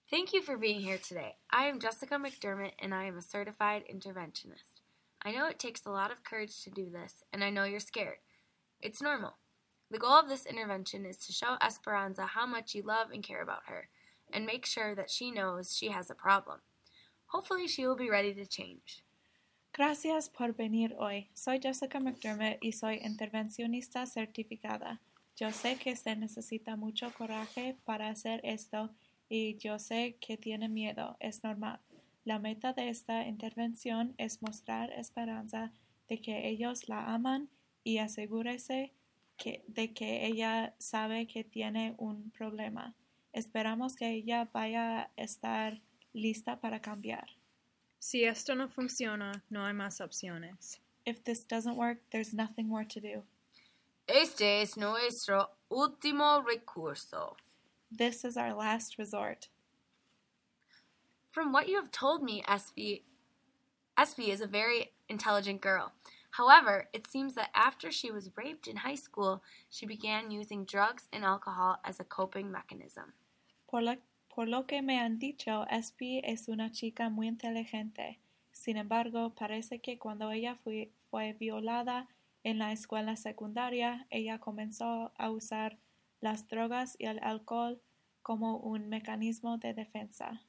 Thank you for being here today. I am Jessica McDermott, and I am a certified interventionist. I know it takes a lot of courage to do this, and I know you're scared. It's normal. The goal of this intervention is to show Esperanza how much you love and care about her, and make sure that she knows she has a problem. Hopefully she will be ready to change. Gracias por venir hoy. Soy Jessica McDermott y soy intervencionista certificada. Yo sé que se necesita mucho coraje para hacer esto y yo sé que tiene miedo. Es normal. La meta de esta intervención es mostrar esperanza de que ellos la aman y asegúrese de que ella sabe que tiene un problema. Esperamos que ella vaya a estar lista para cambiar. Si esto no funciona, no hay más opciones. If this doesn't work, there's nothing more to do. Este es nuestro último recurso. This is our last resort. From what you have told me, Espy is a very intelligent girl. However, it seems that after she was raped in high school, she began using drugs and alcohol as a coping mechanism. Por lo que me han dicho, Espy es una chica muy inteligente. Sin embargo, parece que cuando ella fue violada en la escuela secundaria, ella comenzó a usar las drogas y el alcohol como un mecanismo de defensa.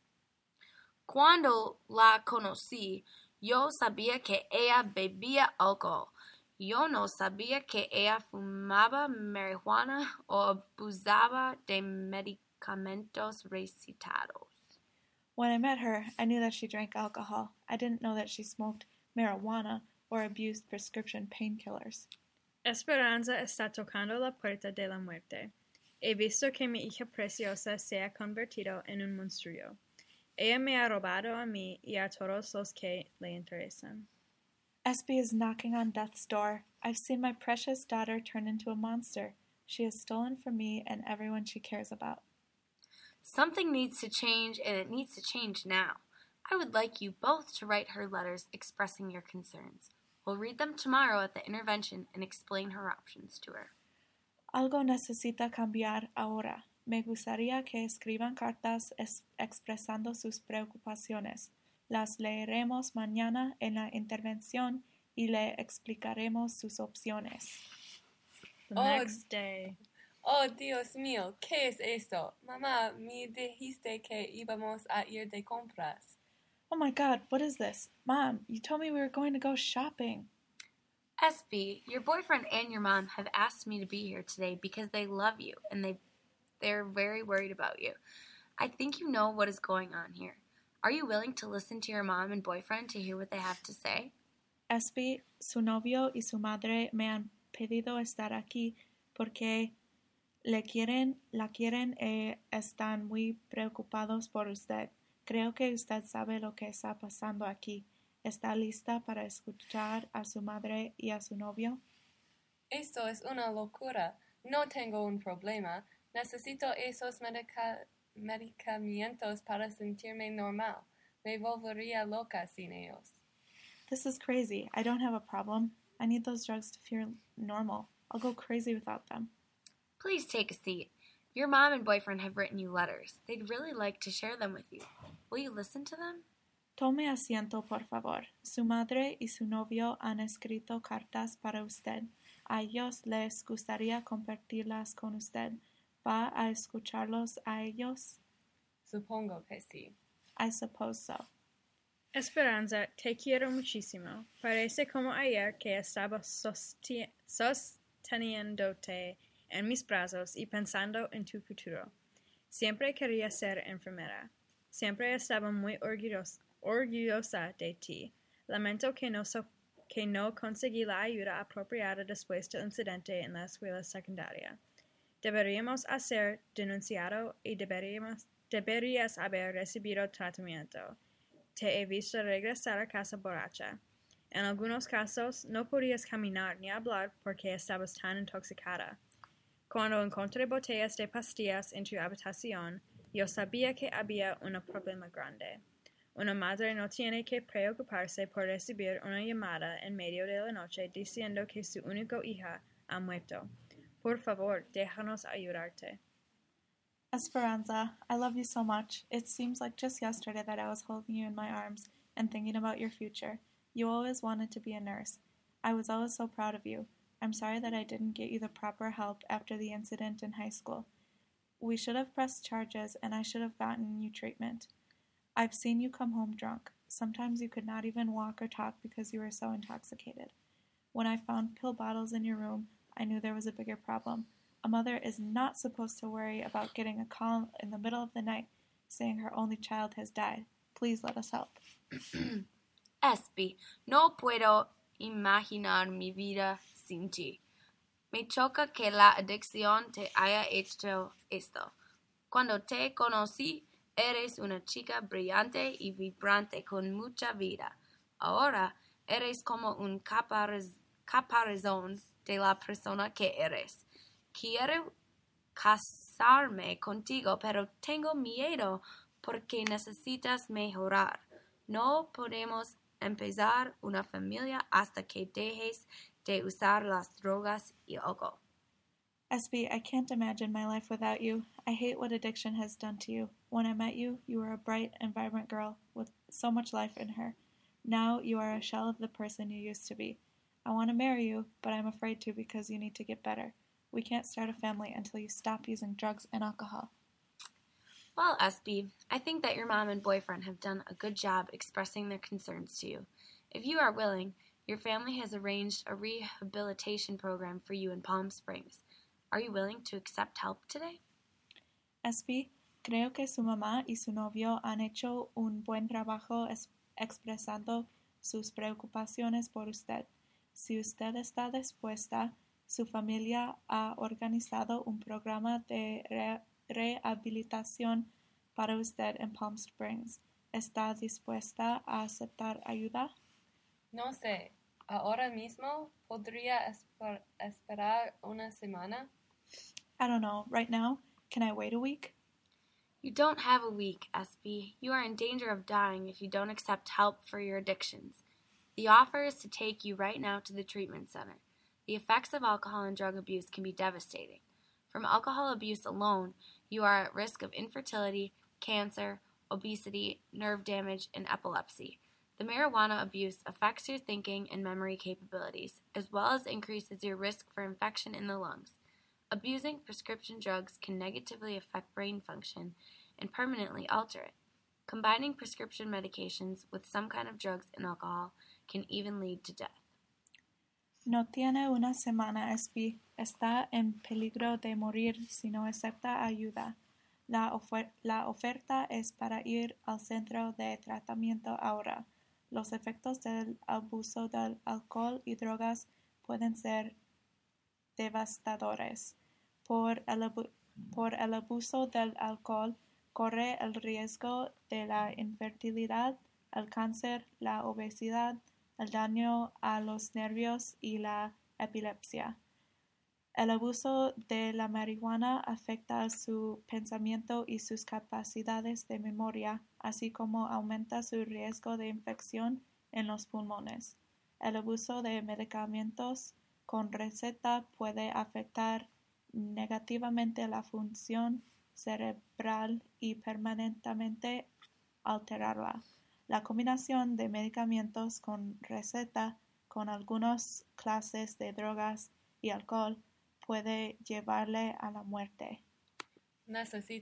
Cuando la conocí, yo sabía que ella bebía alcohol. Yo no sabía que ella fumaba marihuana o abusaba de medicamentos recetados. When I met her, I knew that she drank alcohol. I didn't know that she smoked marijuana or abused prescription painkillers. Esperanza está tocando la puerta de la muerte. He visto que mi hija preciosa se ha convertido en un monstruo. Ella me ha robado a mí y a todos los que le interesan. Espy is knocking on death's door. I've seen my precious daughter turn into a monster. She has stolen from me and everyone she cares about. Something needs to change, and it needs to change now. I would like you both to write her letters expressing your concerns. We'll read them tomorrow at the intervention and explain her options to her. Algo necesita cambiar ahora. Me gustaría que escriban cartas expresando sus preocupaciones. Las leeremos mañana en la intervención y le explicaremos sus opciones. The next day. Oh, Dios mío, ¿qué es esto? Mamá, me dijiste que íbamos a ir de compras. Oh my God, what is this? Mom, you told me we were going to go shopping. Espy, your boyfriend and your mom have asked me to be here today because they love you and they're very worried about you. I think you know what is going on here. Are you willing to listen to your mom and boyfriend to hear what they have to say? Espy, su novio y su madre me han pedido estar aquí porque la quieren y están muy preocupados por usted. Creo que usted sabe lo que está pasando aquí. ¿Está lista para escuchar a su madre y a su novio? Esto es una locura. No tengo un problema. Necesito esos medicamentos para sentirme normal. Me volvería loca sin ellos. This is crazy. I don't have a problem. I need those drugs to feel normal. I'll go crazy without them. Please take a seat. Your mom and boyfriend have written you letters. They'd really like to share them with you. Will you listen to them? Tome asiento, por favor. Su madre y su novio han escrito cartas para usted. A ellos les gustaría compartirlas con usted. ¿Va a escucharlos a ellos? Supongo que sí. I suppose so. Esperanza, te quiero muchísimo. Parece como ayer que estaba sosteniéndote en mis brazos y pensando en tu futuro. Siempre quería ser enfermera. Siempre estaba muy orgullosa de ti. Lamento que no conseguí la ayuda apropiada después del incidente en la escuela secundaria. Deberíamos haber denunciado y deberías haber recibido tratamiento. Te he visto regresar a casa borracha. En algunos casos no podías caminar ni hablar porque estabas tan intoxicada. Cuando encontré botellas de pastillas en tu habitación, yo sabía que había un problema grande. Una madre no tiene que preocuparse por recibir una llamada en medio de la noche diciendo que su única hija ha muerto. Por favor, déjanos ayudarte. Esperanza, I love you so much. It seems like just yesterday that I was holding you in my arms and thinking about your future. You always wanted to be a nurse. I was always so proud of you. I'm sorry that I didn't get you the proper help after the incident in high school. We should have pressed charges and I should have gotten you treatment. I've seen you come home drunk. Sometimes you could not even walk or talk because you were so intoxicated. When I found pill bottles in your room, I knew there was a bigger problem. A mother is not supposed to worry about getting a call in the middle of the night saying her only child has died. Please let us help. Espi, no puedo imaginar mi vida sin ti. Me choca que la adicción te haya hecho esto. Cuando te conocí, eres una chica brillante y vibrante con mucha vida. Ahora eres como un caparazón de la persona que eres. Quiero casarme contigo, pero tengo miedo porque necesitas mejorar. No podemos empezar una familia hasta que dejes de usar las drogas y alcohol. Espi, I can't imagine my life without you. I hate what addiction has done to you. When I met you, you were a bright and vibrant girl with so much life in her. Now you are a shell of the person you used to be. I want to marry you, but I'm afraid to because you need to get better. We can't start a family until you stop using drugs and alcohol. Well, Espi, I think that your mom and boyfriend have done a good job expressing their concerns to you. If you are willing, your family has arranged a rehabilitation program for you in Palm Springs. Are you willing to accept help today? Espi, creo que su mamá y su novio han hecho un buen trabajo expresando sus preocupaciones por usted. Si usted está dispuesta, su familia ha organizado un programa de rehabilitación para usted en Palm Springs. ¿Está dispuesta a aceptar ayuda? No sé, ahora mismo podría esperar una semana. I don't know. Right now, can I wait a week? You don't have a week, Espi. You are in danger of dying if you don't accept help for your addictions. The offer is to take you right now to the treatment center. The effects of alcohol and drug abuse can be devastating. From alcohol abuse alone, you are at risk of infertility, cancer, obesity, nerve damage, and epilepsy. The marijuana abuse affects your thinking and memory capabilities, as well as increases your risk for infection in the lungs. Abusing prescription drugs can negatively affect brain function and permanently alter it. Combining prescription medications with some kind of drugs and alcohol can even lead to death. No tiene una semana, Espi. Está en peligro de morir si no acepta ayuda. La oferta es para ir al centro de tratamiento ahora. Los efectos del abuso del alcohol y drogas pueden ser devastadores. Por el abuso del alcohol, corre el riesgo de la infertilidad, el cáncer, la obesidad, el daño a los nervios y la epilepsia. El abuso de la marihuana afecta su pensamiento y sus capacidades de memoria, así como aumenta su riesgo de infección en los pulmones. El abuso de medicamentos con receta puede afectar negativamente la función cerebral y permanentemente alterarla. La combinación de medicamentos con receta con algunas clases de drogas y alcohol puede llevarle a la muerte. Necesito